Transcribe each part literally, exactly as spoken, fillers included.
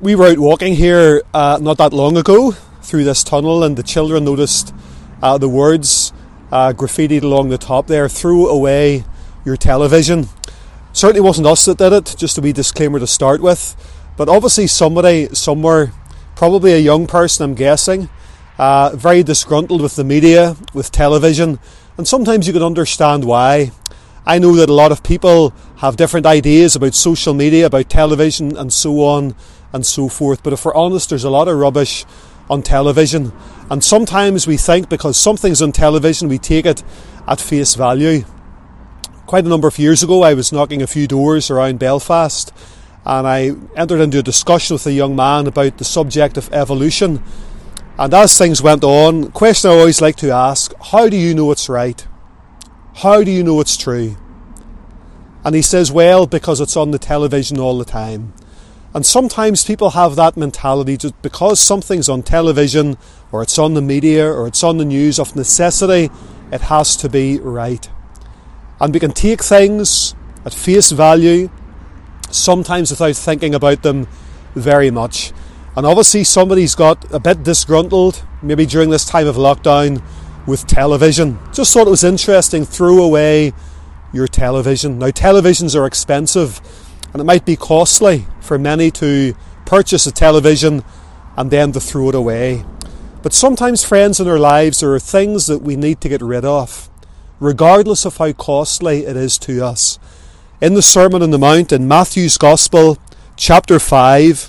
We were out walking here uh, not that long ago through this tunnel, and the children noticed uh, the words uh, graffitied along the top there, "Throw away your television." Certainly wasn't us that did it, just a wee disclaimer to start with, but obviously somebody somewhere, probably a young person I'm guessing, uh, very disgruntled with the media, with television, and sometimes you can understand why. I know that a lot of people have different ideas about social media, about television and so on and so forth, but if we're honest, there's a lot of rubbish on television, and sometimes we think because something's on television we take it at face value. Quite a number of years ago I was knocking a few doors around Belfast, and I entered into a discussion with a young man about the subject of evolution, and as things went on, the question I always like to ask: how do you know it's right? How do you know it's true? And he says, well, because it's on the television all the time. And sometimes people have that mentality, just because something's on television or it's on the media or it's on the news, of necessity it has to be right. And we can take things at face value, sometimes without thinking about them very much. And obviously somebody's got a bit disgruntled, maybe during this time of lockdown, with television. Just thought it was interesting. Throw away your television. Now, televisions are expensive, and it might be costly for many to purchase a television and then to throw it away. But sometimes, friends, in our lives there are things that we need to get rid of, regardless of how costly it is to us. In the Sermon on the Mount, in Matthew's Gospel, chapter five,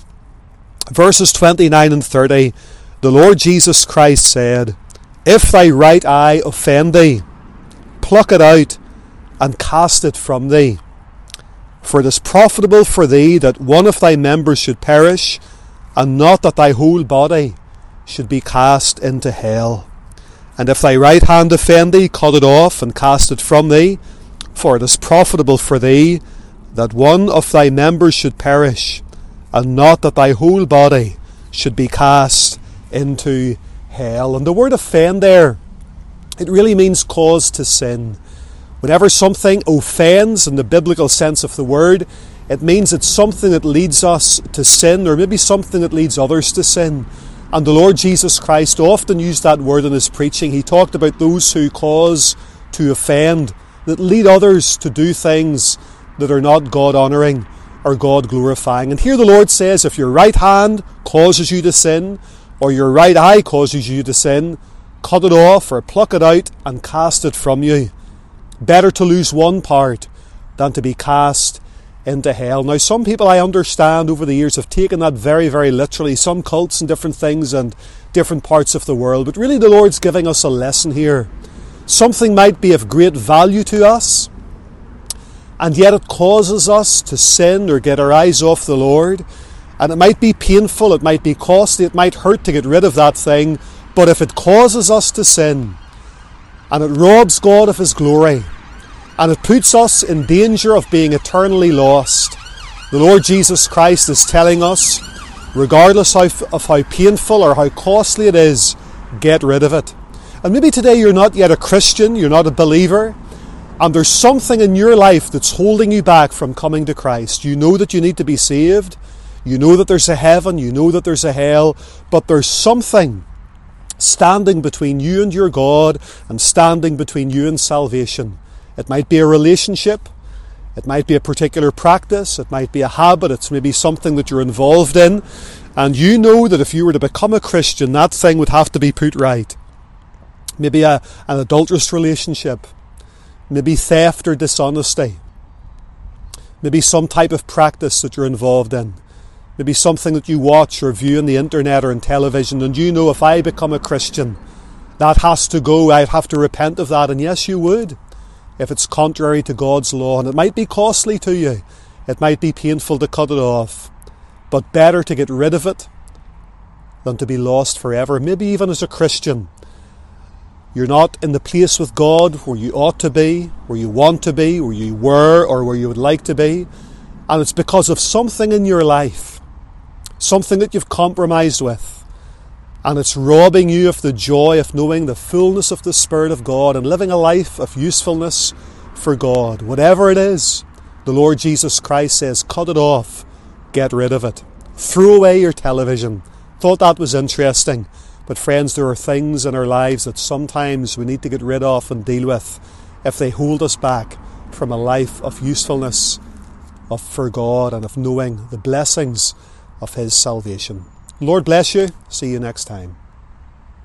verses twenty-nine and thirty, the Lord Jesus Christ said, "If thy right eye offend thee, pluck it out and cast it from thee. For it is profitable for thee that one of thy members should perish, and not that thy whole body should be cast into hell. And if thy right hand offend thee, cut it off and cast it from thee. For it is profitable for thee that one of thy members should perish, and not that thy whole body should be cast into hell." And the word offend there, it really means cause to sin. Whenever something offends in the biblical sense of the word, it means it's something that leads us to sin, or maybe something that leads others to sin. And the Lord Jesus Christ often used that word in his preaching. He talked about those who cause to offend, that lead others to do things that are not God-honouring or God-glorifying. And here the Lord says, if your right hand causes you to sin, or your right eye causes you to sin, cut it off or pluck it out and cast it from you. Better to lose one part than to be cast into hell. Now, some people, I understand, over the years have taken that very, very literally. Some cults and different things and different parts of the world. But really the Lord's giving us a lesson here. Something might be of great value to us, and yet it causes us to sin or get our eyes off the Lord. And it might be painful, it might be costly, it might hurt to get rid of that thing. But if it causes us to sin, and it robs God of his glory, and it puts us in danger of being eternally lost, the Lord Jesus Christ is telling us, regardless of, of how painful or how costly it is, get rid of it. And maybe today you're not yet a Christian, you're not a believer, and there's something in your life that's holding you back from coming to Christ. You know that you need to be saved, you know that there's a heaven, you know that there's a hell, but there's something standing between you and your God, and standing between you and salvation. It might be a relationship, it might be a particular practice, it might be a habit, it's maybe something that you're involved in, and you know that if you were to become a Christian, that thing would have to be put right. Maybe a, an adulterous relationship, maybe theft or dishonesty, maybe some type of practice that you're involved in. Maybe something that you watch or view on the internet or on television, and you know, if I become a Christian, that has to go, I'd have to repent of that. And yes, you would, if it's contrary to God's law. And it might be costly to you, it might be painful to cut it off, but better to get rid of it than to be lost forever. Maybe even as a Christian, you're not in the place with God where you ought to be, where you want to be, where you were, or where you would like to be, and it's because of something in your life, something that you've compromised with, and it's robbing you of the joy of knowing the fullness of the Spirit of God and living a life of usefulness for God. Whatever it is, the Lord Jesus Christ says, cut it off, get rid of it. threw away your television, thought that was interesting. But friends, there are things in our lives that sometimes we need to get rid of and deal with if they hold us back from a life of usefulness of for God and of knowing the blessings of His salvation. Lord bless you. See you next time.